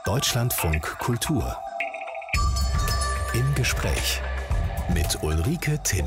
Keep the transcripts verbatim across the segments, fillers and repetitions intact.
Deutschlandfunk Kultur. Im Gespräch mit Ulrike Timm.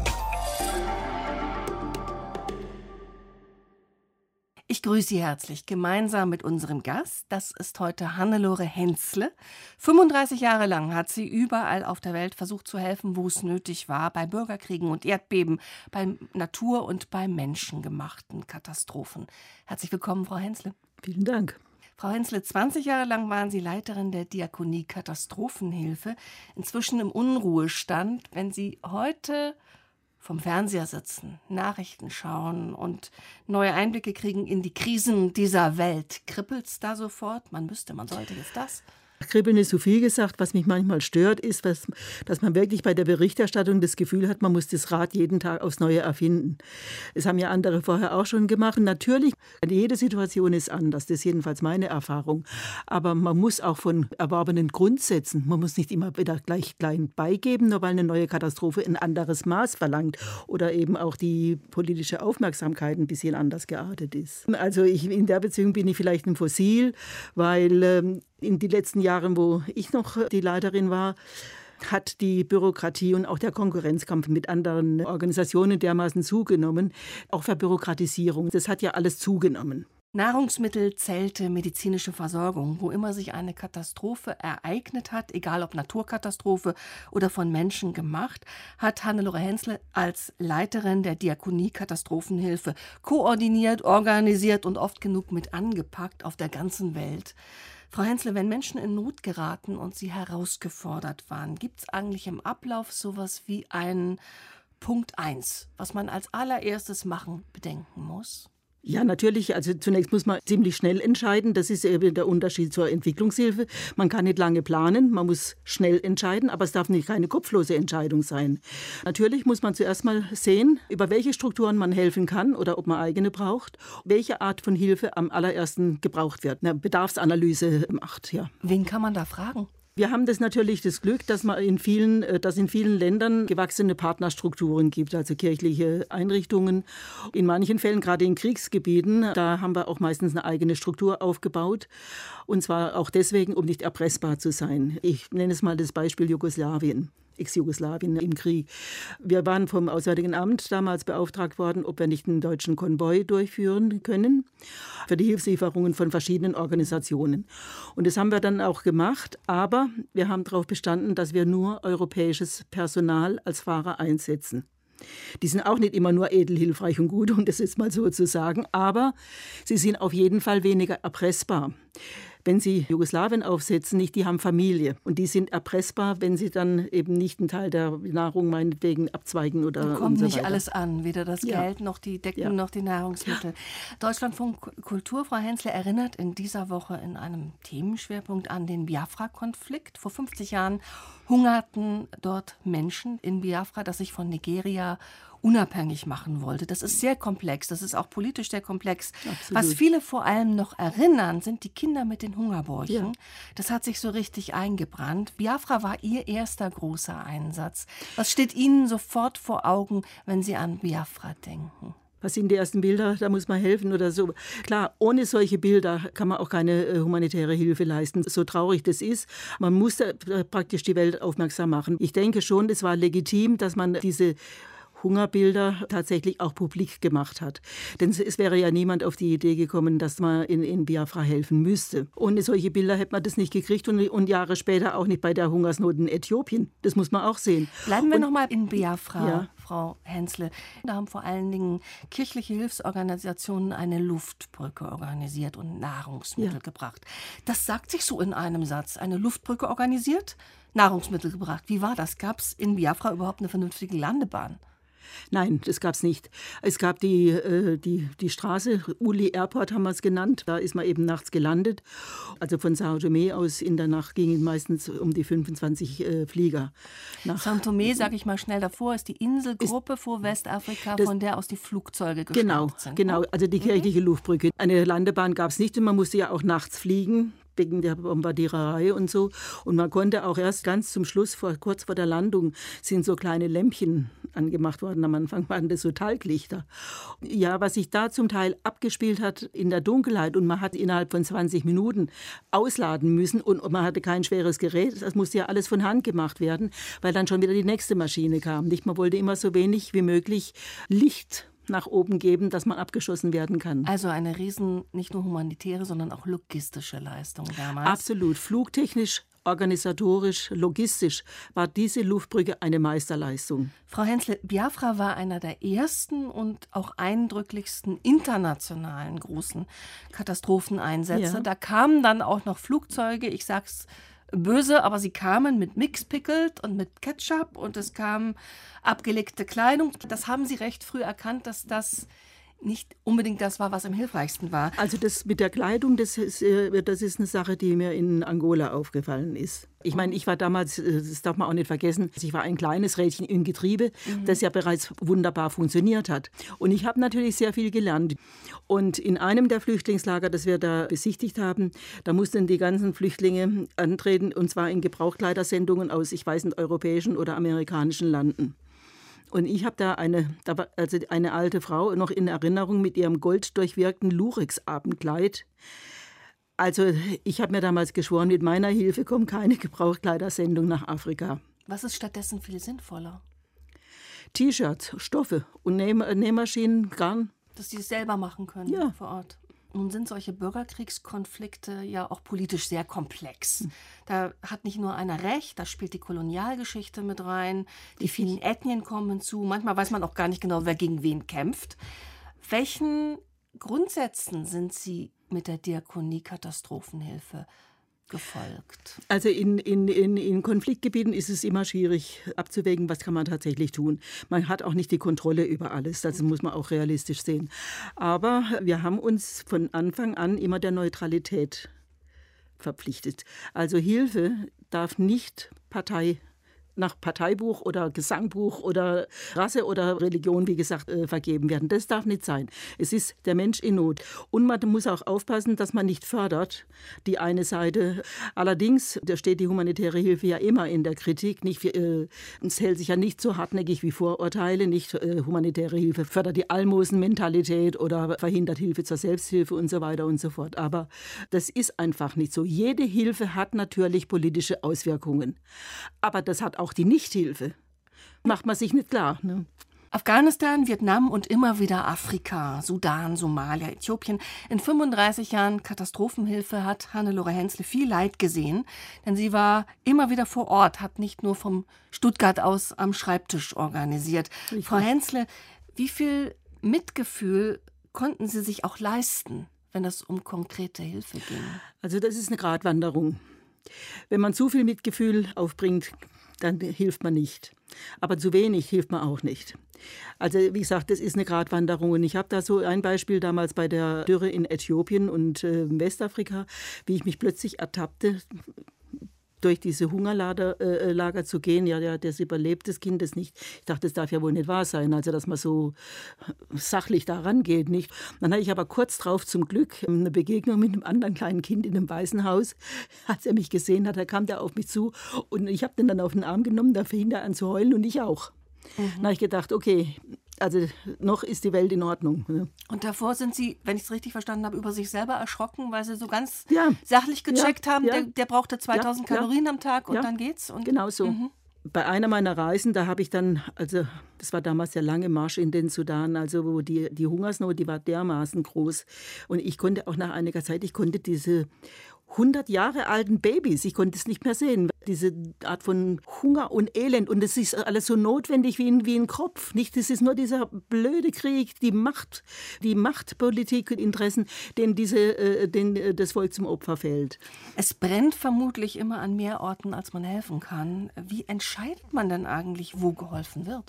Ich grüße Sie herzlich, gemeinsam mit unserem Gast. Das ist heute Hannelore Hensle. fünfunddreißig Jahre lang hat sie überall auf der Welt versucht zu helfen, wo es nötig war, bei Bürgerkriegen und Erdbeben, bei Natur- und bei menschengemachten Katastrophen. Herzlich willkommen, Frau Hensle. Vielen Dank. Frau Hensle, zwanzig Jahre lang waren Sie Leiterin der Diakonie Katastrophenhilfe, inzwischen im Unruhestand. Wenn Sie heute vom Fernseher sitzen, Nachrichten schauen und neue Einblicke kriegen in die Krisen dieser Welt, kribbelt's da sofort? Man müsste, man sollte jetzt das. Kribbeln ist zu viel gesagt. Was mich manchmal stört, ist, was, dass man wirklich bei der Berichterstattung das Gefühl hat, man muss das Rad jeden Tag aufs Neue erfinden. Das haben ja andere vorher auch schon gemacht. Und natürlich, jede Situation ist anders. Das ist jedenfalls meine Erfahrung. Aber man muss auch von erworbenen Grundsätzen, man muss nicht immer wieder gleich klein beigeben, nur weil eine neue Katastrophe ein anderes Maß verlangt oder eben auch die politische Aufmerksamkeit ein bisschen anders geartet ist. Also ich, in der Beziehung bin ich vielleicht ein Fossil, weil ähm, in den letzten Jahren, wo ich noch die Leiterin war, hat die Bürokratie und auch der Konkurrenzkampf mit anderen Organisationen dermaßen zugenommen. Auch Verbürokratisierung, das hat ja alles zugenommen. Nahrungsmittel, Zelte, medizinische Versorgung, wo immer sich eine Katastrophe ereignet hat, egal ob Naturkatastrophe oder von Menschen gemacht, hat Hannelore Hensle als Leiterin der Diakonie Katastrophenhilfe koordiniert, organisiert und oft genug mit angepackt auf der ganzen Welt. Frau Hensle, wenn Menschen in Not geraten und sie herausgefordert waren, gibt es eigentlich im Ablauf sowas wie einen Punkt eins, was man als allererstes machen, bedenken muss? Ja, natürlich. Also zunächst muss man ziemlich schnell entscheiden. Das ist eben der Unterschied zur Entwicklungshilfe. Man kann nicht lange planen, man muss schnell entscheiden, aber es darf nicht keine kopflose Entscheidung sein. Natürlich muss man zuerst mal sehen, über welche Strukturen man helfen kann oder ob man eigene braucht, welche Art von Hilfe am allerersten gebraucht wird. Eine Bedarfsanalyse macht, ja. Wen kann man da fragen? Wir haben das natürlich das Glück, dass man in vielen, dass in vielen Ländern gewachsene Partnerstrukturen gibt, also kirchliche Einrichtungen. In manchen Fällen, gerade in Kriegsgebieten, da haben wir auch meistens eine eigene Struktur aufgebaut. Und zwar auch deswegen, um nicht erpressbar zu sein. Ich nenne es mal das Beispiel Jugoslawien. Ex-Jugoslawien im Krieg. Wir waren vom Auswärtigen Amt damals beauftragt worden, ob wir nicht einen deutschen Konvoi durchführen können für die Hilfslieferungen von verschiedenen Organisationen. Und das haben wir dann auch gemacht, aber wir haben darauf bestanden, dass wir nur europäisches Personal als Fahrer einsetzen. Die sind auch nicht immer nur edel, hilfreich und gut, um das jetzt mal so zu sagen, aber sie sind auf jeden Fall weniger erpressbar. Wenn Sie Jugoslawien aufsetzen, nicht, die haben Familie. Und die sind erpressbar, wenn sie dann eben nicht einen Teil der Nahrung meinetwegen abzweigen oder und kommt und so nicht weiter. Alles an, weder das ja. Geld noch die Decken ja. noch die Nahrungsmittel. Ja. Deutschlandfunk Kultur, Frau Hensle, erinnert in dieser Woche in einem Themenschwerpunkt an den Biafra-Konflikt. Vor fünfzig Jahren hungerten dort Menschen in Biafra, das sich von Nigeria unabhängig machen wollte. Das ist sehr komplex, das ist auch politisch sehr komplex. Absolut. Was viele vor allem noch erinnern, sind die Kinder mit den Hungerbäuchen. Ja. Das hat sich so richtig eingebrannt. Biafra war Ihr erster großer Einsatz. Was steht Ihnen sofort vor Augen, wenn Sie an Biafra denken? Was sind die ersten Bilder? Da muss man helfen oder so. Klar, ohne solche Bilder kann man auch keine äh, humanitäre Hilfe leisten. So traurig das ist. Man muss da praktisch die Welt aufmerksam machen. Ich denke schon, es war legitim, dass man diese Hungerbilder tatsächlich auch publik gemacht hat. Denn es wäre ja niemand auf die Idee gekommen, dass man in, in Biafra helfen müsste. Ohne solche Bilder hätte man das nicht gekriegt und, und Jahre später auch nicht bei der Hungersnot in Äthiopien. Das muss man auch sehen. Bleiben wir nochmal in Biafra, ja. Frau Hensle. Da haben vor allen Dingen kirchliche Hilfsorganisationen eine Luftbrücke organisiert und Nahrungsmittel ja. gebracht. Das sagt sich so in einem Satz. Eine Luftbrücke organisiert, Nahrungsmittel gebracht. Wie war das? Gab es in Biafra überhaupt eine vernünftige Landebahn? Nein, das gab es nicht. Es gab die, äh, die, die Straße, Uli Airport haben wir es genannt, da ist man eben nachts gelandet. Also von Sao Tome aus in der Nacht gingen meistens um die fünfundzwanzig äh, Flieger. Nach Sao Tome, sage ich mal schnell davor, ist die Inselgruppe ist, vor Westafrika, das, von der aus die Flugzeuge gestartet genau, sind. Genau, also die kirchliche mhm. Luftbrücke. Eine Landebahn gab es nicht und man musste ja auch nachts fliegen. wegen der Bombardiererei und so. Und man konnte auch erst ganz zum Schluss, vor, kurz vor der Landung, sind so kleine Lämpchen angemacht worden. Am Anfang waren das so Talglichter. Ja, was sich da zum Teil abgespielt hat in der Dunkelheit und man hat innerhalb von zwanzig Minuten ausladen müssen und man hatte kein schweres Gerät. Das musste ja alles von Hand gemacht werden, weil dann schon wieder die nächste Maschine kam. Nicht? Man wollte immer so wenig wie möglich Licht nach oben geben, dass man abgeschossen werden kann. Also eine riesen, nicht nur humanitäre, sondern auch logistische Leistung damals. Absolut. Flugtechnisch, organisatorisch, logistisch war diese Luftbrücke eine Meisterleistung. Frau Hensle, Biafra war einer der ersten und auch eindrücklichsten internationalen großen Katastropheneinsätze. Ja. Da kamen dann auch noch Flugzeuge, ich sag's böse, aber sie kamen mit Mixed Pickled und mit Ketchup und es kam abgelegte Kleidung. Das haben Sie recht früh erkannt, dass das nicht unbedingt das war, was am hilfreichsten war. Also das mit der Kleidung, das ist, das ist eine Sache, die mir in Angola aufgefallen ist. Ich meine, ich war damals, das darf man auch nicht vergessen, ich war ein kleines Rädchen im Getriebe, mhm. das ja bereits wunderbar funktioniert hat. Und ich habe natürlich sehr viel gelernt. Und in einem der Flüchtlingslager, das wir da besichtigt haben, da mussten die ganzen Flüchtlinge antreten, und zwar in Gebrauchtkleidersendungen aus, ich weiß nicht, europäischen oder amerikanischen Landen. Und ich habe da eine, da war also eine alte Frau noch in Erinnerung mit ihrem golddurchwirkten Lurex-Abendkleid. Also ich habe mir damals geschworen, mit meiner Hilfe kommt keine Gebrauchtkleidersendung nach Afrika. Was ist stattdessen viel sinnvoller? T-Shirts, Stoffe und Näh- Nähmaschinen, Garn. Dass die es selber machen können ja. vor Ort. Nun sind solche Bürgerkriegskonflikte ja auch politisch sehr komplex. Da hat nicht nur einer recht, da spielt die Kolonialgeschichte mit rein, die vielen Ethnien kommen hinzu. Manchmal weiß man auch gar nicht genau, wer gegen wen kämpft. Welchen Grundsätzen sind Sie mit der Diakonie Katastrophenhilfe gefolgt? Also in, in, in, in Konfliktgebieten ist es immer schwierig abzuwägen, was kann man tatsächlich tun. Man hat auch nicht die Kontrolle über alles, das muss man auch realistisch sehen. Aber wir haben uns von Anfang an immer der Neutralität verpflichtet. Also Hilfe darf nicht Partei nach Parteibuch oder Gesangbuch oder Rasse oder Religion, wie gesagt, äh, vergeben werden. Das darf nicht sein. Es ist der Mensch in Not. Und man muss auch aufpassen, dass man nicht fördert, die eine Seite. Allerdings, da steht die humanitäre Hilfe ja immer in der Kritik. Nicht, äh, es hält sich ja nicht so hartnäckig wie Vorurteile. Nicht äh, humanitäre Hilfe fördert die Almosenmentalität oder verhindert Hilfe zur Selbsthilfe und so weiter und so fort. Aber das ist einfach nicht so. Jede Hilfe hat natürlich politische Auswirkungen. Aber das hat auch Auch die Nichthilfe. Macht man sich nicht klar. Ne? Afghanistan, Vietnam und immer wieder Afrika, Sudan, Somalia, Äthiopien. In fünfunddreißig Jahren Katastrophenhilfe hat Hannelore Hensle viel Leid gesehen, denn sie war immer wieder vor Ort, hat nicht nur vom Stuttgart aus am Schreibtisch organisiert. Ich Frau Hensle, wie viel Mitgefühl konnten Sie sich auch leisten, wenn es um konkrete Hilfe ging? Also das ist eine Gratwanderung. Wenn man zu viel Mitgefühl aufbringt, dann hilft man nicht. Aber zu wenig hilft man auch nicht. Also wie gesagt, das ist eine Gratwanderung. Und ich habe da so ein Beispiel damals bei der Dürre in Äthiopien und äh, Westafrika, wie ich mich plötzlich ertappte, durch diese Hungerlager äh, Lager zu gehen. Ja, ja, das überlebt des Kindes nicht. Ich dachte, das darf ja wohl nicht wahr sein, also dass man so sachlich da rangeht, nicht? Dann hatte ich aber kurz drauf zum Glück eine Begegnung mit einem anderen kleinen Kind in einem Waisenhaus. Als er mich gesehen hat, da kam der auf mich zu und ich habe den dann auf den Arm genommen, da fing er an zu heulen und ich auch. Mhm. Dann habe ich gedacht, okay, also noch ist die Welt in Ordnung. Ne? Und davor sind Sie, wenn ich es richtig verstanden habe, über sich selber erschrocken, weil Sie so ganz ja. sachlich gecheckt ja, haben, ja. Der, der brauchte zweitausend ja, Kalorien ja. am Tag und ja. dann geht's. Und genau so. Mhm. Bei einer meiner Reisen, da habe ich dann, also das war damals der lange Marsch in den Sudan, also wo die, die Hungersnot, die war dermaßen groß. Und ich konnte auch nach einiger Zeit, ich konnte diese hundert Jahre alten Babys, ich konnte es nicht mehr sehen. Diese Art von Hunger und Elend. Und es ist alles so notwendig wie ein, wie ein Kropf. Nicht? Das ist nur dieser blöde Krieg, die Macht, die Machtpolitik und Interessen, denen diese, äh, denen das Volk zum Opfer fällt. Es brennt vermutlich immer an mehr Orten, als man helfen kann. Wie entscheidet man denn eigentlich, wo geholfen wird?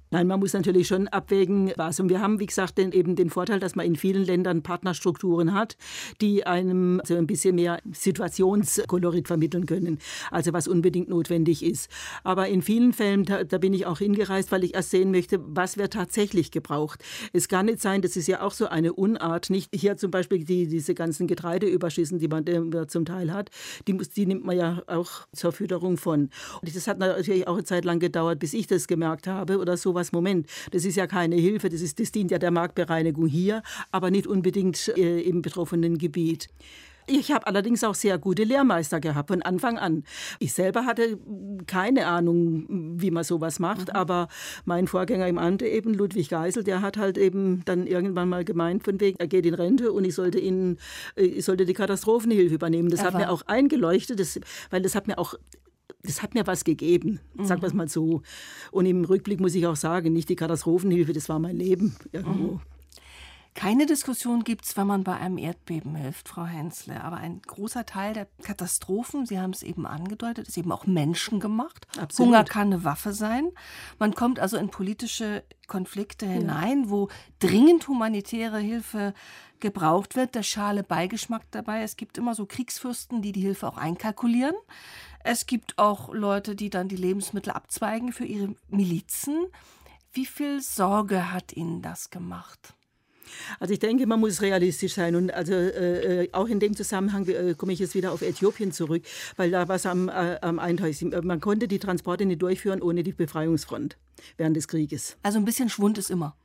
Nein, man muss natürlich schon abwägen, was. Und wir haben, wie gesagt, den, eben den Vorteil, dass man in vielen Ländern Partnerstrukturen hat, die einem so ein bisschen mehr Situationskolorit vermitteln können, also was unbedingt notwendig ist. Aber in vielen Fällen, da, da bin ich auch hingereist, weil ich erst sehen möchte, was wird tatsächlich gebraucht. Es kann nicht sein, das ist ja auch so eine Unart, nicht hier zum Beispiel die, diese ganzen Getreideüberschüssen, die man äh, zum Teil hat, die, muss, die nimmt man ja auch zur Fütterung von. Und das hat natürlich auch eine Zeit lang gedauert, bis ich das gemerkt habe oder so. Was, Moment, das ist ja keine Hilfe, das, ist, das dient ja der Marktbereinigung hier, aber nicht unbedingt äh, im betroffenen Gebiet. Ich habe allerdings auch sehr gute Lehrmeister gehabt, von Anfang an. Ich selber hatte keine Ahnung, wie man sowas macht, mhm. aber mein Vorgänger im Amt, eben Ludwig Geisel, der hat halt eben dann irgendwann mal gemeint, von wegen, er geht in Rente und ich sollte, ihn, ich sollte die Katastrophenhilfe übernehmen. Das er hat mir auch eingeleuchtet, das, weil das hat mir auch Das hat mir was gegeben, sagen wir es mal so. Und im Rückblick muss ich auch sagen, nicht die Katastrophenhilfe, das war mein Leben irgendwo. Mhm. Keine Diskussion gibt es, wenn man bei einem Erdbeben hilft, Frau Hensle. Aber ein großer Teil der Katastrophen, Sie haben es eben angedeutet, ist eben auch menschengemacht. Absolut. Hunger kann eine Waffe sein. Man kommt also in politische Konflikte hinein, ja. wo dringend humanitäre Hilfe gebraucht wird. Der schale Beigeschmack dabei. Es gibt immer so Kriegsfürsten, die die Hilfe auch einkalkulieren. Es gibt auch Leute, die dann die Lebensmittel abzweigen für ihre Milizen. Wie viel Sorge hat Ihnen das gemacht? Also ich denke, man muss realistisch sein und also äh, auch in dem Zusammenhang äh, komme ich jetzt wieder auf Äthiopien zurück, weil da war es am, äh, am eindeutigsten. Man konnte die Transporte nicht durchführen ohne die Befreiungsfront während des Krieges. Also ein bisschen Schwund ist immer.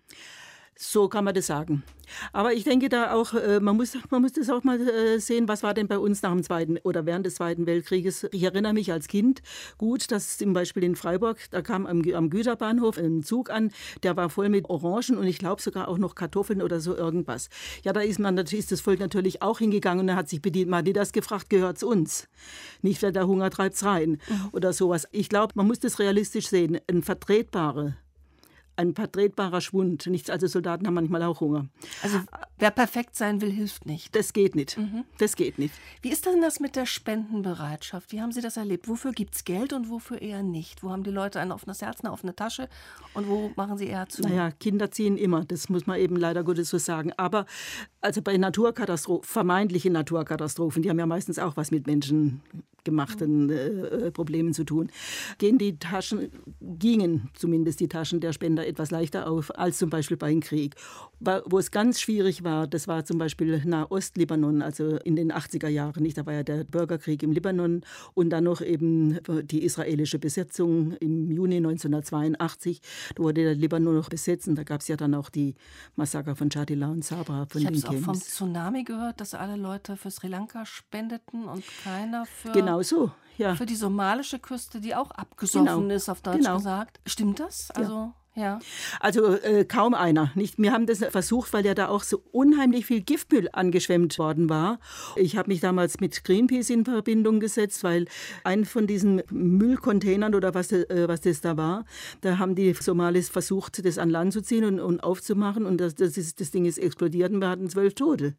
So kann man das sagen. Aber ich denke da auch, man muss, man muss das auch mal sehen, was war denn bei uns nach dem Zweiten oder während des Zweiten Weltkrieges. Ich erinnere mich als Kind gut, dass zum Beispiel in Freiburg, da kam am, am Güterbahnhof ein Zug an, der war voll mit Orangen und ich glaube sogar auch noch Kartoffeln oder so irgendwas. Ja, da ist man ist das Volk natürlich auch hingegangen und hat sich bedient. Man hat die das gefragt, gehört es uns? Nicht, wer der Hunger treibt's rein mhm. oder sowas. Ich glaube, man muss das realistisch sehen. Ein vertretbarer Ein vertretbarer Schwund. Nichts, also Soldaten haben manchmal auch Hunger. Also wer perfekt sein will, hilft nicht. Das geht nicht. Mhm. Das geht nicht. Wie ist denn das mit der Spendenbereitschaft? Wie haben Sie das erlebt? Wofür gibt es Geld und wofür eher nicht? Wo haben die Leute ein offenes Herz, eine offene Tasche und wo machen sie eher zu? Naja, Kinder ziehen immer. Das muss man eben leider Gottes so sagen. Aber also bei Naturkatastrophen, vermeintliche Naturkatastrophen, die haben ja meistens auch was mit menschengemachten äh, Problemen zu tun, gehen die Taschen, gingen zumindest die Taschen der Spender etwas leichter auf als zum Beispiel beim Krieg. Wo es ganz schwierig war, das war zum Beispiel Nahostlibanon, also in den achtziger Jahren. Nicht? Da war ja der Bürgerkrieg im Libanon und dann noch eben die israelische Besetzung im Juni neunzehnhundertzweiundachtzig. Da wurde der Libanon noch besetzt und da gab es ja dann auch die Massaker von Shatila und Sabra von den Camps. Ich habe auch vom Tsunami gehört, dass alle Leute für Sri Lanka spendeten und keiner für, genau so, ja. für die somalische Küste, die auch abgesoffen genau. ist, auf Deutsch genau. gesagt. Stimmt das? Also ja. Ja. Also äh, kaum einer. Nicht? Wir haben das versucht, weil ja da auch so unheimlich viel Giftmüll angeschwemmt worden war. Ich habe mich damals mit Greenpeace in Verbindung gesetzt, weil ein von diesen Müllcontainern oder was, äh, was das da war, da haben die Somalis versucht, das an Land zu ziehen und, und aufzumachen und das, das, ist, das Ding ist explodiert und wir hatten zwölf Tote.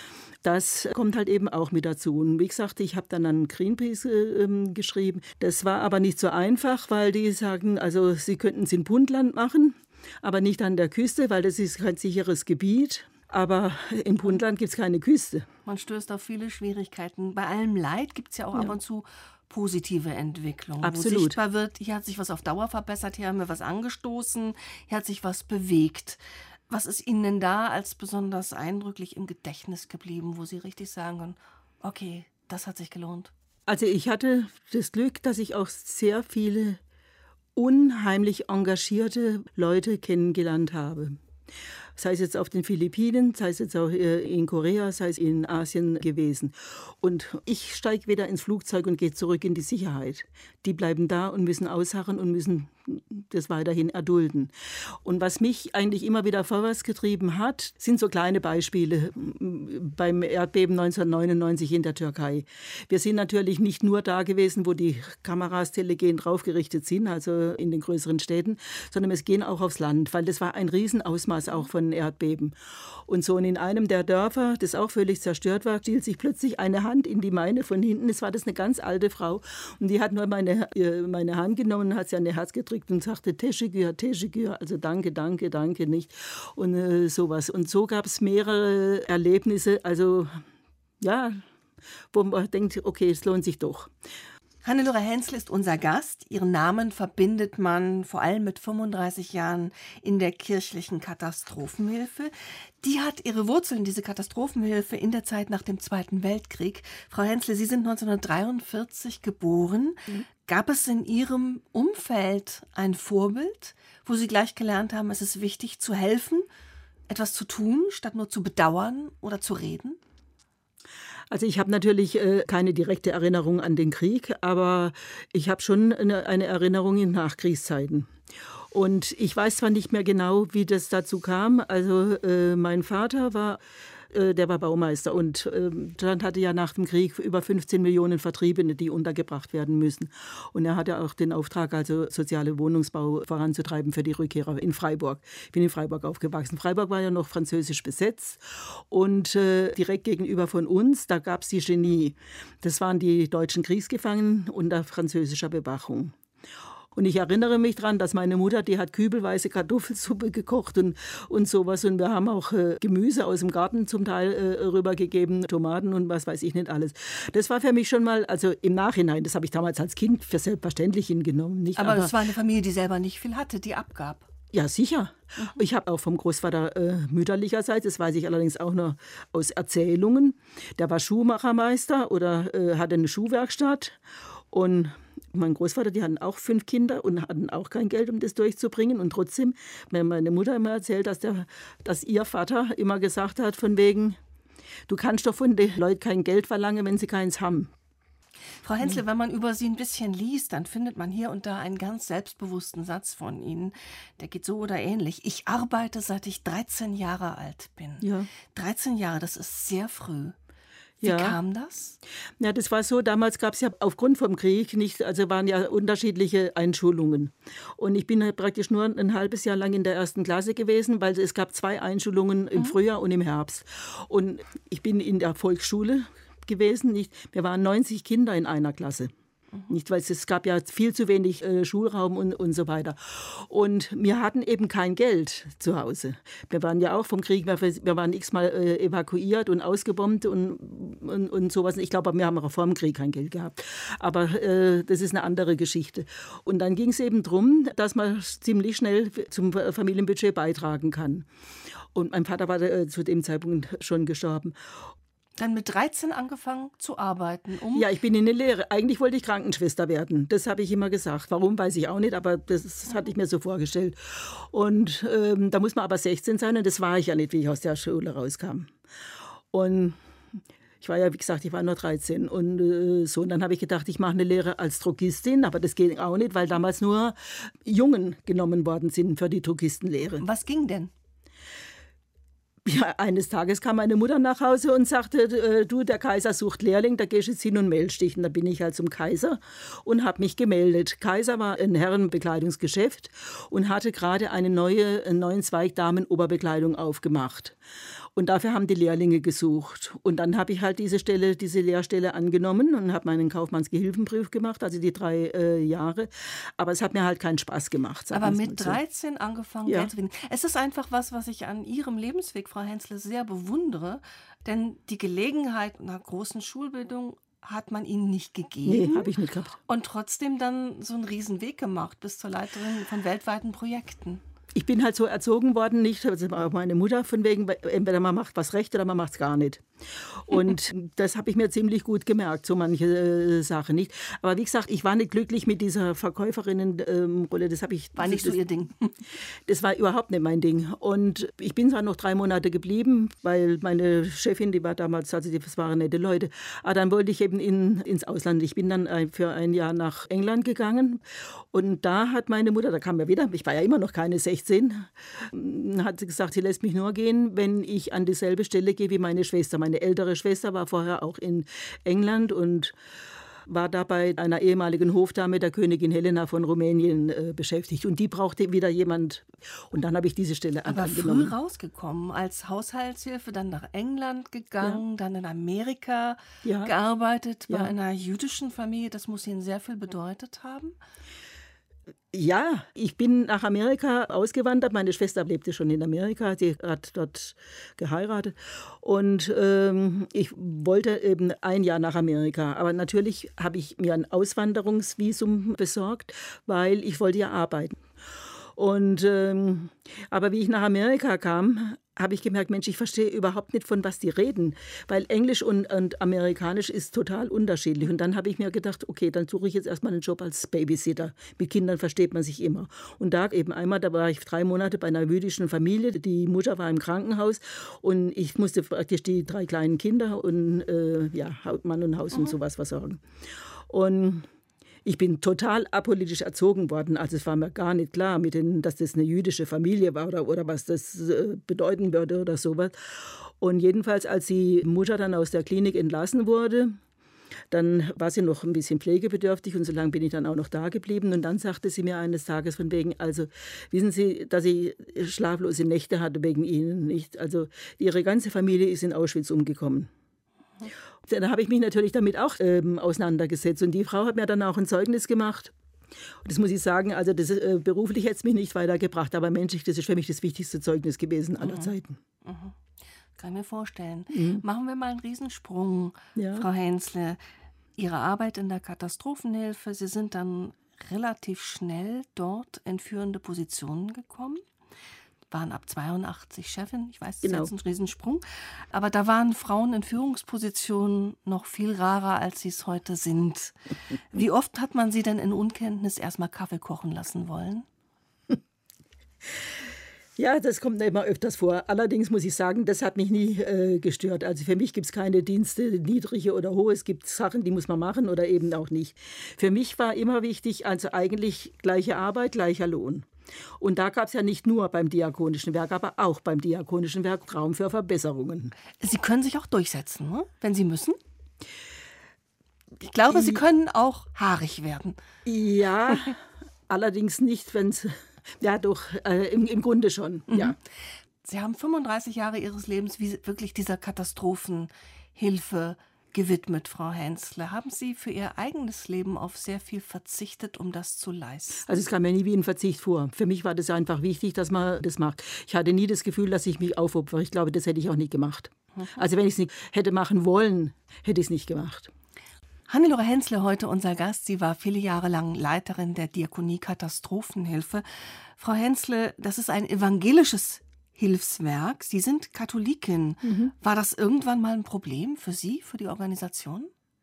Das kommt halt eben auch mit dazu. Und wie gesagt, ich habe dann an Greenpeace äh, geschrieben. Das war aber nicht so einfach, weil die sagen, also sie könnten es in Puntland machen, aber nicht an der Küste, weil das ist kein sicheres Gebiet. Aber in Puntland gibt es keine Küste. Man stößt auf viele Schwierigkeiten. Bei allem Leid gibt es ja auch ja. ab und zu positive Entwicklung. Absolut. Wo sichtbar wird, hier hat sich was auf Dauer verbessert, hier haben wir was angestoßen, hier hat sich was bewegt. Was ist Ihnen denn da als besonders eindrücklich im Gedächtnis geblieben, wo Sie richtig sagen können, okay, das hat sich gelohnt? Also ich hatte das Glück, dass ich auch sehr viele unheimlich engagierte Leute kennengelernt habe. Sei es jetzt auf den Philippinen, sei es jetzt auch in Korea, sei es in Asien gewesen. Und ich steige wieder ins Flugzeug und gehe zurück in die Sicherheit. Die bleiben da und müssen ausharren und müssen das weiterhin erdulden. Und was mich eigentlich immer wieder vorwärts getrieben hat, sind so kleine Beispiele beim Erdbeben neunzehnhundertneunundneunzig in der Türkei. Wir sind natürlich nicht nur da gewesen, wo die Kameras telegen draufgerichtet sind, also in den größeren Städten, sondern es gehen auch aufs Land, weil das war ein Riesenausmaß auch von von Erdbeben. Und so und in einem der Dörfer, das auch völlig zerstört war, stiehlt sich plötzlich eine Hand in die meine von hinten. Es war das eine ganz alte Frau und die hat nur meine, meine Hand genommen, hat sie an ihr Herz gedrückt und sagte Teşekkür, Teşekkür, also danke, danke, danke, nicht und äh, sowas. Und so gab es mehrere Erlebnisse, also ja, wo man denkt, okay, es lohnt sich doch. Hannelore Hensle ist unser Gast. Ihren Namen verbindet man vor allem mit fünfunddreißig Jahren in der kirchlichen Katastrophenhilfe. Die hat ihre Wurzeln, diese Katastrophenhilfe, in der Zeit nach dem Zweiten Weltkrieg. Frau Hensle, Sie sind neunzehnhundertdreiundvierzig geboren. Mhm. Gab es in Ihrem Umfeld ein Vorbild, wo Sie gleich gelernt haben, es ist wichtig zu helfen, etwas zu tun, statt nur zu bedauern oder zu reden? Also ich habe natürlich äh, keine direkte Erinnerung an den Krieg, aber ich habe schon eine, eine Erinnerung in Nachkriegszeiten. Und ich weiß zwar nicht mehr genau, wie das dazu kam. Also äh, mein Vater war, äh, der war Baumeister und äh, Deutschland hatte ja nach dem Krieg über fünfzehn Millionen Vertriebene, die untergebracht werden müssen. Und er hatte auch den Auftrag, also soziale Wohnungsbau voranzutreiben für die Rückkehrer in Freiburg. Ich bin in Freiburg aufgewachsen. Freiburg war ja noch französisch besetzt und äh, direkt gegenüber von uns, da gab es die Genie. Das waren die deutschen Kriegsgefangenen unter französischer Bewachung. Und ich erinnere mich daran, dass meine Mutter, die hat kübelweise Kartoffelsuppe gekocht und, und sowas. Und wir haben auch äh, Gemüse aus dem Garten zum Teil äh, rübergegeben, Tomaten und was weiß ich nicht alles. Das war für mich schon mal, also im Nachhinein, das habe ich damals als Kind für selbstverständlich hingenommen. Nicht? Aber es war eine Familie, die selber nicht viel hatte, die abgab. Ja, sicher. Mhm. Ich habe auch vom Großvater äh, mütterlicherseits, das weiß ich allerdings auch noch aus Erzählungen, der war Schuhmachermeister oder äh, hatte eine Schuhwerkstatt. Und mein Großvater, die hatten auch fünf Kinder und hatten auch kein Geld, um das durchzubringen. Und trotzdem, mir meine Mutter immer erzählt, dass, der, dass ihr Vater immer gesagt hat, von wegen, du kannst doch von den Leuten kein Geld verlangen, wenn sie keins haben. Frau Hensle, wenn man über Sie ein bisschen liest, dann findet man hier und da einen ganz selbstbewussten Satz von Ihnen. Der geht so oder ähnlich. Ich arbeite, seit ich dreizehn Jahre alt bin. Ja. dreizehn Jahre, das ist sehr früh. Wie ja. kam das? Ja, das war so, damals gab es ja aufgrund vom Krieg nicht, also waren ja unterschiedliche Einschulungen. Und ich bin halt praktisch nur ein halbes Jahr lang in der ersten Klasse gewesen, weil es gab zwei Einschulungen im mhm. Frühjahr und im Herbst. Und ich bin in der Volksschule gewesen. Nicht, wir waren neunzig Kinder in einer Klasse. Nicht, weil es gab ja viel zu wenig äh, Schulraum und, und so weiter. Und wir hatten eben kein Geld zu Hause. Wir waren ja auch vom Krieg, wir, wir waren x-mal äh, evakuiert und ausgebombt und, und, und sowas. Ich glaube, wir haben auch vor dem Krieg kein Geld gehabt. Aber äh, das ist eine andere Geschichte. Und dann ging es eben darum, dass man ziemlich schnell zum Familienbudget beitragen kann. Und mein Vater war äh, zu dem Zeitpunkt schon gestorben. Dann mit dreizehn angefangen zu arbeiten? Um ja, ich bin in der Lehre. Eigentlich wollte ich Krankenschwester werden. Das habe ich immer gesagt. Warum, weiß ich auch nicht, aber das, das hatte ich mir so vorgestellt. Und ähm, da muss man aber sechzehn sein und das war ich ja nicht, wie ich aus der Schule rauskam. Und ich war ja, wie gesagt, ich war nur dreizehn. Und äh, so, und dann habe ich gedacht, ich mache eine Lehre als Drogistin, aber das ging auch nicht, weil damals nur Jungen genommen worden sind für die Drogistenlehre. Was ging denn? Ja, eines Tages kam meine Mutter nach Hause und sagte, äh, du, der Kaiser sucht Lehrling, da gehst du jetzt hin und meldest dich. Und da bin ich halt zum Kaiser und habe mich gemeldet. Kaiser war ein Herrenbekleidungsgeschäft und hatte gerade eine neue, einen neuen Zweig Damenoberbekleidung aufgemacht. Und dafür haben die Lehrlinge gesucht. Und dann habe ich halt diese Stelle, diese Lehrstelle angenommen und habe meinen Kaufmannsgehilfenbrief gemacht, also die drei äh, Jahre. Aber es hat mir halt keinen Spaß gemacht. Aber mit dreizehn so. angefangen, ja. Geld zu verdienen. Es ist einfach was, was ich an Ihrem Lebensweg, Frau Hensle, sehr bewundere. Denn die Gelegenheit einer großen Schulbildung hat man Ihnen nicht gegeben. Nee, habe ich nicht gehabt. Und trotzdem dann so einen riesen Weg gemacht bis zur Leiterin von weltweiten Projekten. Ich bin halt so erzogen worden, nicht, also meine Mutter, von wegen, entweder man macht was recht oder man macht es gar nicht. Und das habe ich mir ziemlich gut gemerkt, so manche äh, Sachen nicht. Aber wie gesagt, ich war nicht glücklich mit dieser Verkäuferinnenrolle. Ähm, das habe ich war nicht das, so Ihr Ding. Das war überhaupt nicht mein Ding. Und ich bin zwar noch drei Monate geblieben, weil meine Chefin, die war damals, also das waren nette Leute. Aber dann wollte ich eben in, ins Ausland. Ich bin dann für ein Jahr nach England gegangen. Und da hat meine Mutter, da kam ja wieder, ich war ja immer noch keine sechzehn, hat sie gesagt, sie lässt mich nur gehen, wenn ich an dieselbe Stelle gehe wie meine Schwester. Meine ältere Schwester war vorher auch in England und war da bei einer ehemaligen Hofdame, der Königin Helena von Rumänien, äh, beschäftigt. Und die brauchte wieder jemand. Und dann habe ich diese Stelle Aber angenommen. früh rausgekommen, als Haushaltshilfe, dann nach England gegangen, ja. dann in Amerika ja. gearbeitet, bei ja. einer jüdischen Familie. Das muss Ihnen sehr viel bedeutet haben? Ja, ich bin nach Amerika ausgewandert. Meine Schwester lebte schon in Amerika, sie hat dort geheiratet. Und ähm, ich wollte eben ein Jahr nach Amerika. Aber natürlich habe ich mir ein Auswanderungsvisum besorgt, weil ich wollte ja arbeiten. Und, ähm, aber wie ich nach Amerika kam, habe ich gemerkt, Mensch, ich verstehe überhaupt nicht, von was die reden. Weil Englisch und, und Amerikanisch ist total unterschiedlich. Und dann habe ich mir gedacht, okay, dann suche ich jetzt erstmal einen Job als Babysitter. Mit Kindern versteht man sich immer. Und da eben einmal, da war ich drei Monate bei einer jüdischen Familie. Die Mutter war im Krankenhaus und ich musste praktisch die drei kleinen Kinder und äh, ja, Mann und Haus mhm. und sowas versorgen. Und ich bin total apolitisch erzogen worden. Also es war mir gar nicht klar, mit den, dass das eine jüdische Familie war oder, oder was das äh, bedeuten würde oder sowas. Und jedenfalls, als die Mutter dann aus der Klinik entlassen wurde, dann war sie noch ein bisschen pflegebedürftig und so lange bin ich dann auch noch da geblieben. Und dann sagte sie mir eines Tages von wegen, also wissen Sie, dass ich schlaflose Nächte hatte wegen Ihnen nicht. Also Ihre ganze Familie ist in Auschwitz umgekommen. Da habe ich mich natürlich damit auch ähm, auseinandergesetzt. Und die Frau hat mir dann auch ein Zeugnis gemacht. Und das muss ich sagen, also das, äh, beruflich hätte es mich nicht weitergebracht, aber menschlich, das ist für mich das wichtigste Zeugnis gewesen aller mhm. Zeiten. Mhm. Kann ich mir vorstellen. Mhm. Machen wir mal einen Riesensprung, ja. Frau Hänzle. Ihre Arbeit in der Katastrophenhilfe, Sie sind dann relativ schnell dort in führende Positionen gekommen. Waren ab zweiundachtzig Chefin, ich weiß, das genau. ist jetzt ein Riesensprung, aber da waren Frauen in Führungspositionen noch viel rarer, als sie es heute sind. Wie oft hat man sie denn in Unkenntnis erstmal Kaffee kochen lassen wollen? Ja, das kommt immer öfters vor. Allerdings muss ich sagen, das hat mich nie äh, gestört. Also für mich gibt es keine Dienste, niedrige oder hohe. Es gibt Sachen, die muss man machen oder eben auch nicht. Für mich war immer wichtig, also eigentlich gleiche Arbeit, gleicher Lohn. Und da gab es ja nicht nur beim Diakonischen Werk, aber auch beim Diakonischen Werk Raum für Verbesserungen. Sie können sich auch durchsetzen, ne? Wenn Sie müssen? Ich glaube, Sie können auch haarig werden. Ja, allerdings nicht, wenn es... Ja, doch, äh, im, im Grunde schon, mhm. ja. Sie haben fünfunddreißig Jahre Ihres Lebens wie wirklich dieser Katastrophenhilfe gewidmet, Frau Hänzle. Haben Sie für Ihr eigenes Leben auf sehr viel verzichtet, um das zu leisten? Also es kam mir nie wie ein Verzicht vor. Für mich war das einfach wichtig, dass man das macht. Ich hatte nie das Gefühl, dass ich mich aufopfere. Ich glaube, das hätte ich auch nicht gemacht. Mhm. Also wenn ich es nicht hätte machen wollen, hätte ich es nicht gemacht. Hannelore Hänzle, heute unser Gast. Sie war viele Jahre lang Leiterin der Diakonie Katastrophenhilfe. Frau Hänzle, das ist ein evangelisches Hilfswerk. Sie sind Katholikin. Mhm. War das irgendwann mal ein Problem für Sie, für die Organisation?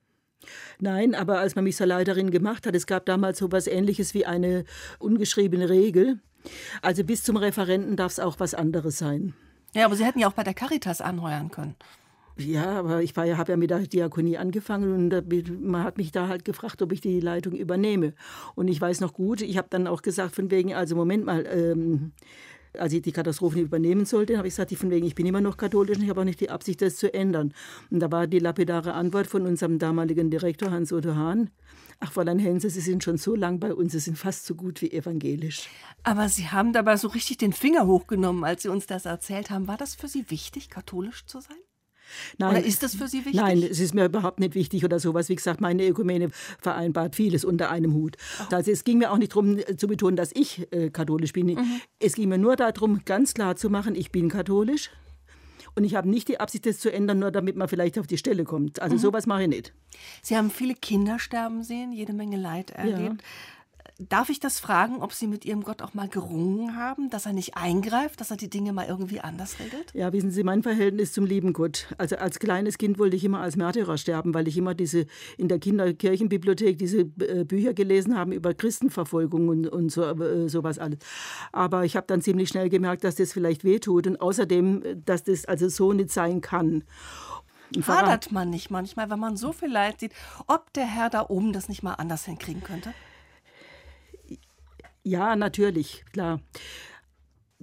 Nein, aber als man mich zur Leiterin gemacht hat, es gab damals so etwas Ähnliches wie eine ungeschriebene Regel. Also bis zum Referenten darf es auch was anderes sein. Ja, aber Sie hätten ja auch bei der Caritas anheuern können. Ja, aber ich war ja, habe ja mit der Diakonie angefangen und man hat mich da halt gefragt, ob ich die Leitung übernehme. Und ich weiß noch gut, ich habe dann auch gesagt, von wegen, also Moment mal, ähm, als ich die Katastrophen übernehmen sollte, habe ich gesagt, von wegen, ich bin immer noch katholisch und ich habe auch nicht die Absicht, das zu ändern. Und da war die lapidare Antwort von unserem damaligen Direktor Hans-Otto Hahn: Ach, Fräulein Hänzle, Sie sind schon so lang bei uns, Sie sind fast so gut wie evangelisch. Aber Sie haben dabei so richtig den Finger hochgenommen, als Sie uns das erzählt haben. War das für Sie wichtig, katholisch zu sein? Nein, oder ist das für Sie wichtig? Nein, es ist mir überhaupt nicht wichtig oder sowas. Wie gesagt, meine Ökumene vereinbart vieles unter einem Hut. Oh. Also es ging mir auch nicht darum zu betonen, dass ich äh, katholisch bin. Mhm. Es ging mir nur darum, ganz klar zu machen, ich bin katholisch. Und ich habe nicht die Absicht, das zu ändern, nur damit man vielleicht auf die Stelle kommt. Also mhm. sowas mache ich nicht. Sie haben viele Kinder sterben sehen, jede Menge Leid erlebt. Ja. Darf ich das fragen, ob Sie mit Ihrem Gott auch mal gerungen haben, dass er nicht eingreift, dass er die Dinge mal irgendwie anders regelt? Ja, wissen Sie, mein Verhältnis zum lieben Gott. Also als kleines Kind wollte ich immer als Märtyrer sterben, weil ich immer diese in der Kinderkirchenbibliothek diese äh, Bücher gelesen habe über Christenverfolgung und, und so, äh, sowas alles. Aber ich habe dann ziemlich schnell gemerkt, dass das vielleicht wehtut und außerdem, dass das also so nicht sein kann. Hadert man nicht manchmal, wenn man so viel Leid sieht, ob der Herr da oben das nicht mal anders hinkriegen könnte? Ja, natürlich, klar.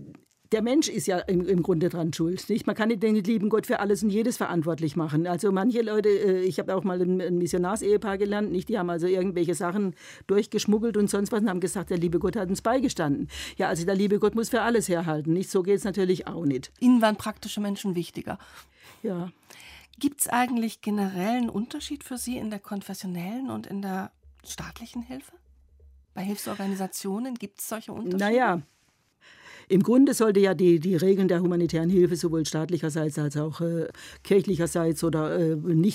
Der Mensch ist ja im, im Grunde dran schuld. Nicht? Man kann nicht den lieben Gott für alles und jedes verantwortlich machen. Also manche Leute, ich habe auch mal ein, ein Missionarsehepaar gelernt, nicht? Die haben also irgendwelche Sachen durchgeschmuggelt und sonst was und haben gesagt, der liebe Gott hat uns beigestanden. Ja, also der liebe Gott muss für alles herhalten. Nicht? So geht es natürlich auch nicht. Ihnen waren praktische Menschen wichtiger. Ja. Gibt es eigentlich generell einen Unterschied für Sie in der konfessionellen und in der staatlichen Hilfe? Bei Hilfsorganisationen gibt es solche Unterschiede? Naja, im Grunde sollte ja die, die Regeln der humanitären Hilfe sowohl staatlicherseits als auch äh, kirchlicherseits oder äh,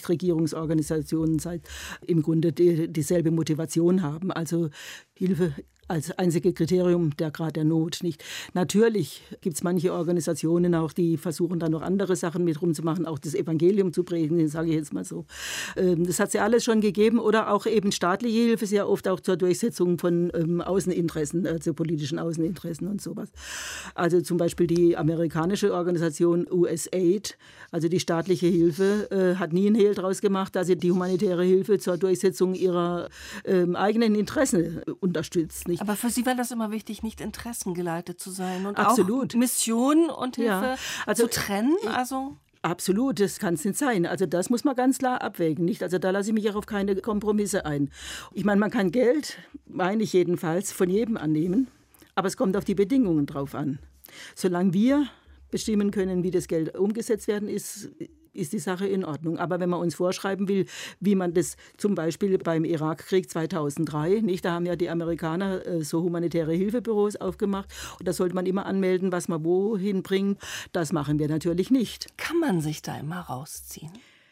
Nichtregierungsorganisationenseits im Grunde die, dieselbe Motivation haben. Also Hilfe als einzige Kriterium der Grad der Not. Nicht. Natürlich gibt es manche Organisationen auch, die versuchen dann noch andere Sachen mit rumzumachen, auch das Evangelium zu prägen, sage ich jetzt mal so. Das hat es ja alles schon gegeben. Oder auch eben staatliche Hilfe, sehr oft auch zur Durchsetzung von ähm, Außeninteressen, also politischen Außeninteressen und sowas. Also zum Beispiel die amerikanische Organisation U S A I D, also die staatliche Hilfe, äh, hat nie einen Hehl draus gemacht, dass sie die humanitäre Hilfe zur Durchsetzung ihrer ähm, eigenen Interessen unterstützt. Nicht? Aber für Sie war das immer wichtig, nicht interessengeleitet zu sein und Absolut. Auch Mission und Hilfe ja. also, zu trennen. Also Absolut, das kann es nicht sein. Also das muss man ganz klar abwägen. Nicht? Also da lasse ich mich auch auf keine Kompromisse ein. Ich meine, man kann Geld, meine ich jedenfalls, von jedem annehmen, aber es kommt auf die Bedingungen drauf an. Solange wir bestimmen können, wie das Geld umgesetzt werden ist, ist die Sache in Ordnung. Aber wenn man uns vorschreiben will, wie man das zum Beispiel beim Irakkrieg zweitausenddrei, nicht, da haben ja die Amerikaner äh, so humanitäre Hilfebüros aufgemacht und da sollte man immer anmelden, was man wohin bringt. Das machen wir natürlich nicht. Kann man sich da immer rausziehen?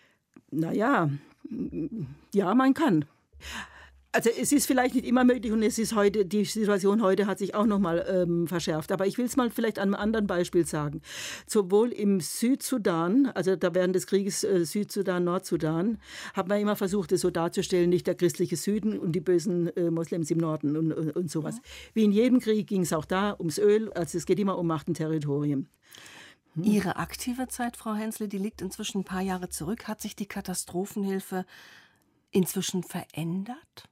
Naja, ja, man kann. Also es ist vielleicht nicht immer möglich und es ist heute, die Situation heute hat sich auch noch mal ähm, verschärft. Aber ich will es mal vielleicht an einem anderen Beispiel sagen. Sowohl im Südsudan, also da während des Krieges äh, Südsudan, Nordsudan, hat man immer versucht, es so darzustellen, nicht der christliche Süden und die bösen äh, Moslems im Norden und, und, und sowas. Wie in jedem Krieg ging es auch da ums Öl, also es geht immer um Macht und Territorium. Hm. Ihre aktive Zeit, Frau Hensle, die liegt inzwischen ein paar Jahre zurück. Hat sich die Katastrophenhilfe inzwischen verändert?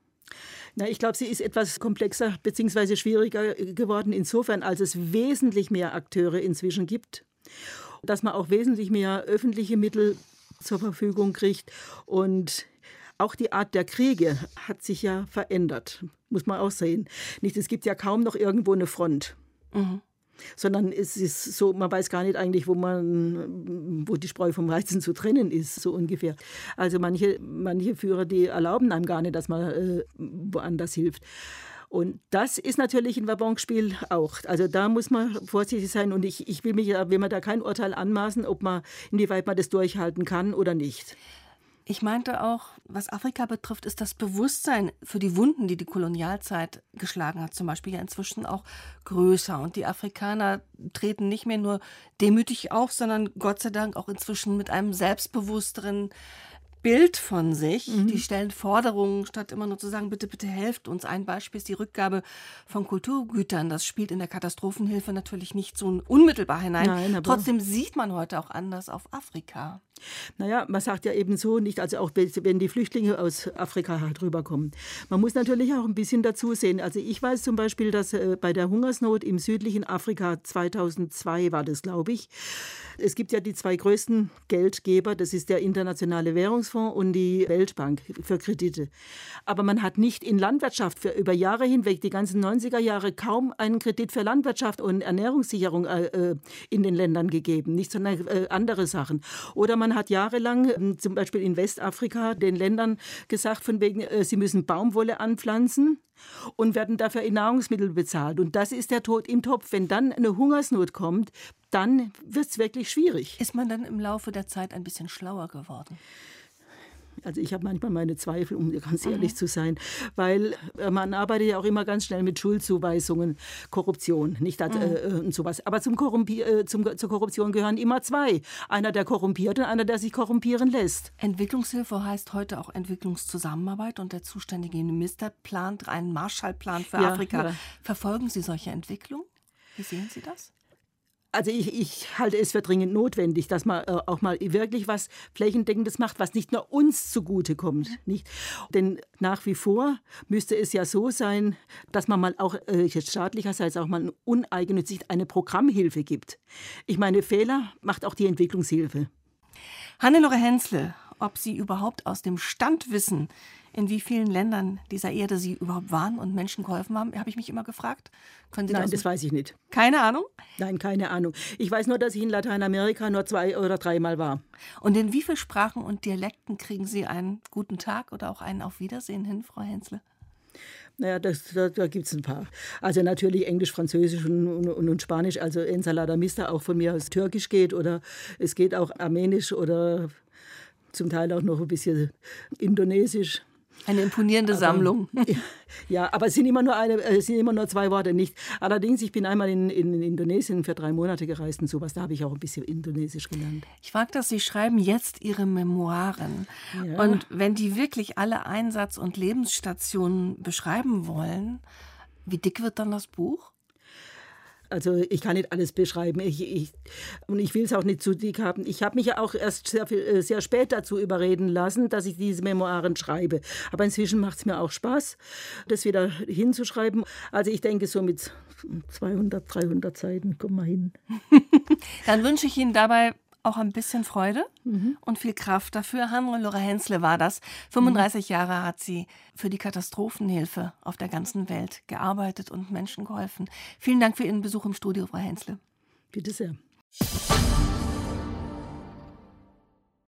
Na, ich glaube, sie ist etwas komplexer bzw. schwieriger geworden, insofern, als es wesentlich mehr Akteure inzwischen gibt, dass man auch wesentlich mehr öffentliche Mittel zur Verfügung kriegt. Und auch die Art der Kriege hat sich ja verändert, muss man auch sehen. Nicht, es gibt ja kaum noch irgendwo eine Front. Mhm. Sondern es ist so, man weiß gar nicht eigentlich, wo man, wo die Spreu vom Weizen zu trennen ist, so ungefähr. Also manche, manche Führer, die erlauben einem gar nicht, dass man äh, woanders hilft. Und das ist natürlich ein Wabonspiel auch. Also da muss man vorsichtig sein und ich, ich will, mich, will mir da kein Urteil anmaßen, ob man, inwieweit man das durchhalten kann oder nicht. Ich meinte auch, was Afrika betrifft, ist das Bewusstsein für die Wunden, die die Kolonialzeit geschlagen hat, zum Beispiel ja inzwischen auch größer. Und die Afrikaner treten nicht mehr nur demütig auf, sondern Gott sei Dank auch inzwischen mit einem selbstbewussteren Bild von sich. Mhm. Die stellen Forderungen, statt immer nur zu sagen, bitte, bitte helft uns. Ein Beispiel ist die Rückgabe von Kulturgütern. Das spielt in der Katastrophenhilfe natürlich nicht so unmittelbar hinein. Nein, trotzdem sieht man heute auch anders auf Afrika. Naja, man sagt ja eben so, nicht, also auch wenn die Flüchtlinge aus Afrika halt rüberkommen. Man muss natürlich auch ein bisschen dazu sehen. Also ich weiß zum Beispiel, dass äh, bei der Hungersnot im südlichen Afrika zweitausendzwei war das, glaube ich. Es gibt ja die zwei größten Geldgeber, das ist der Internationale Währungsfonds und die Weltbank für Kredite. Aber man hat nicht in Landwirtschaft für über Jahre hinweg, die ganzen neunziger Jahre, kaum einen Kredit für Landwirtschaft und Ernährungssicherung äh, in den Ländern gegeben, nicht, sondern äh, andere Sachen. Oder man hat jahrelang, zum Beispiel in Westafrika, den Ländern gesagt, von wegen, sie müssen Baumwolle anpflanzen und werden dafür in Nahrungsmittel bezahlt. Und das ist der Tod im Topf. Wenn dann eine Hungersnot kommt, dann wird es wirklich schwierig. Ist man dann im Laufe der Zeit ein bisschen schlauer geworden? Also ich habe manchmal meine Zweifel, um ganz ehrlich mhm. zu sein, weil man arbeitet ja auch immer ganz schnell mit Schuldzuweisungen, Korruption, nicht das, mhm. äh, und sowas. Aber zum Korrumpi- äh, zum, zur Korruption gehören immer zwei. Einer, der korrumpiert und einer, der sich korrumpieren lässt. Entwicklungshilfe heißt heute auch Entwicklungszusammenarbeit und der zuständige Minister plant einen Marshallplan für ja, Afrika. Ja. Verfolgen Sie solche Entwicklungen? Wie sehen Sie das? Also ich, ich halte es für dringend notwendig, dass man äh, auch mal wirklich was Flächendeckendes macht, was nicht nur uns zugutekommt. Nicht? Denn nach wie vor müsste es ja so sein, dass man mal auch äh, jetzt staatlicherseits auch mal uneigennützig eine Programmhilfe gibt. Ich meine, Fehler macht auch die Entwicklungshilfe. Hannelore Hensle, ob Sie überhaupt aus dem Stand wissen, in wie vielen Ländern dieser Erde Sie überhaupt waren und Menschen geholfen haben, habe ich mich immer gefragt. Können Sie Nein, das, das weiß ich nicht. Keine Ahnung? Nein, keine Ahnung. Ich weiß nur, dass ich in Lateinamerika nur zwei oder dreimal war. Und in wie vielen Sprachen und Dialekten kriegen Sie einen guten Tag oder auch einen Auf Wiedersehen hin, Frau Hensle? Naja, das, da, da gibt es ein paar. Also natürlich Englisch, Französisch und, und, und Spanisch. Also Ensalada Mista auch von mir aus Türkisch geht oder es geht auch Armenisch oder zum Teil auch noch ein bisschen Indonesisch. Eine imponierende aber, Sammlung. Ja, aber es sind immer nur eine, es sind immer nur zwei Worte nicht. Allerdings, ich bin einmal in, in Indonesien für drei Monate gereist und sowas. Da habe ich auch ein bisschen Indonesisch gelernt. Ich frage das, Sie schreiben jetzt Ihre Memoiren. Ja. Und wenn die wirklich alle Einsatz- und Lebensstationen beschreiben wollen, wie dick wird dann das Buch? Also ich kann nicht alles beschreiben ich, ich, und ich will es auch nicht zu dick haben. Ich habe mich ja auch erst sehr, viel, sehr spät dazu überreden lassen, dass ich diese Memoiren schreibe. Aber inzwischen macht es mir auch Spaß, das wieder hinzuschreiben. Also ich denke, so mit zweihundert, dreihundert Seiten kommen wir hin. Dann wünsche ich Ihnen dabei auch ein bisschen Freude mhm. und viel Kraft dafür. Hannelore Hensle war das. fünfunddreißig mhm. Jahre hat sie für die Katastrophenhilfe auf der ganzen Welt gearbeitet und Menschen geholfen. Vielen Dank für Ihren Besuch im Studio, Frau Hensle. Bitte sehr.